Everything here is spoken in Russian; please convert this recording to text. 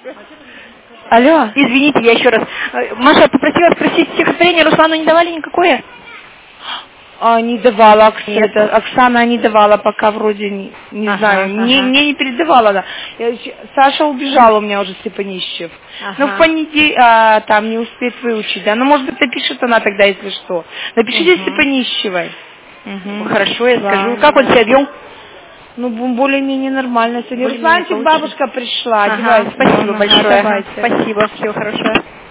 Алло. Извините, я еще раз. Маша попросила спросить, стихотворение Руслану не давали никакое? Не давала, Оксана не давала пока вроде, не знаю, мне не передавала она. Саша убежала у меня уже с Ипанищев. Но в понедельник там не успеет выучить, да. Ну, может быть, напишет она тогда, если что. Напишите с Ипанищевой. Хорошо, я скажу. Как он себя вел? Ну, более-менее нормально. Сегодня Русланчик, бабушка пришла. Спасибо большое. Спасибо, всего хорошего.